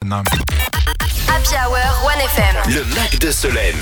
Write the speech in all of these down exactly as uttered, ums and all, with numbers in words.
Solène. Happy Hour One F M. Le Mac de Solène.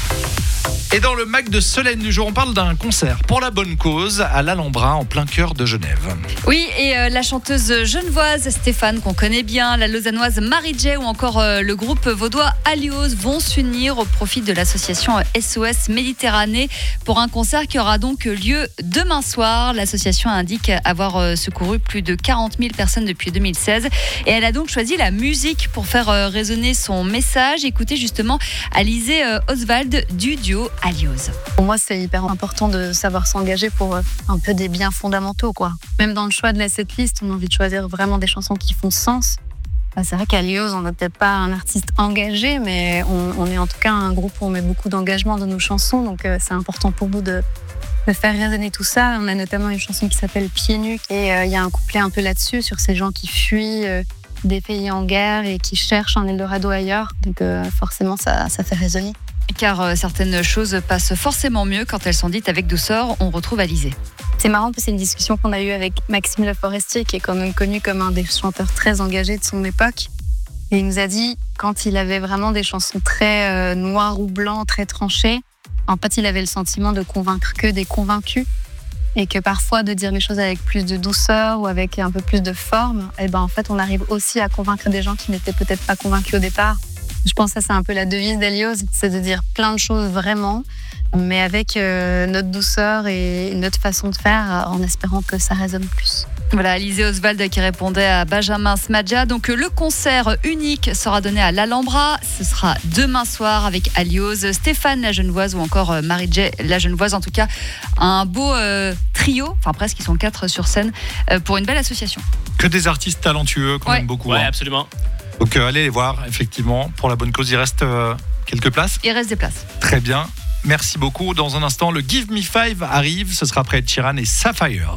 Et dans le Mac de Solène du jour, on parle d'un concert pour la bonne cause à l'Alhambra, en plein cœur de Genève. Oui, et euh, la chanteuse genevoise Stéphane, qu'on connaît bien, la lausannoise Marie-J ou encore euh, le groupe vaudois Alios vont s'unir au profit de l'association S O S Méditerranée pour un concert qui aura donc lieu demain soir. L'association indique avoir euh, secouru plus de quarante mille personnes depuis deux mille seize et elle a donc choisi la musique pour faire euh, résonner son message. Écoutez justement Alizé euh, Oswald du duo Alios. Pour moi, c'est hyper important de savoir s'engager pour un peu des biens fondamentaux, quoi. Même dans le choix de la setlist, on a envie de choisir vraiment des chansons qui font sens. C'est vrai qu'Alios, on n'est peut-être pas un artiste engagé, mais on, on est en tout cas un groupe où on met beaucoup d'engagement dans nos chansons, donc euh, c'est important pour nous de, de faire résonner tout ça. On a notamment une chanson qui s'appelle Pieds nus, et il euh, y a un couplet un peu là-dessus, sur ces gens qui fuient euh, des pays en guerre et qui cherchent un Eldorado ailleurs. Donc euh, forcément, ça, ça fait résonner. Car euh, certaines choses passent forcément mieux quand elles sont dites avec douceur. On retrouve Alizé. C'est marrant parce que c'est une discussion qu'on a eue avec Maxime Le Forestier, qui est quand même connu comme un des chanteurs très engagés de son époque. Et il nous a dit, quand il avait vraiment des chansons très euh, noires ou blancs, très tranchées, en fait, il avait le sentiment de convaincre que des convaincus. Et que parfois, de dire les choses avec plus de douceur ou avec un peu plus de forme, et ben, en fait, on arrive aussi à convaincre des gens qui n'étaient peut-être pas convaincus au départ. Je pense que ça, c'est un peu la devise d'Alios, c'est de dire plein de choses vraiment, mais avec euh, notre douceur et notre façon de faire, en espérant que ça résonne plus. Voilà, Alizé Oswald qui répondait à Benjamin Smadja. Donc le concert unique sera donné à l'Alhambra. Ce sera demain soir avec Alios, Stéphane la genevoise ou encore Marie-J la genevoise. En tout cas, un beau euh, trio, enfin presque, ils sont quatre sur scène, euh, pour une belle association. Que des artistes talentueux, quand Ouais. même beaucoup. Ouais, hein. absolument. Donc euh, allez les voir, effectivement, pour la bonne cause. Il reste euh, quelques places. Il reste des places. Très bien. Merci beaucoup. Dans un instant, le Give Me Five arrive. Ce sera après Ed Sheeran et Sapphire.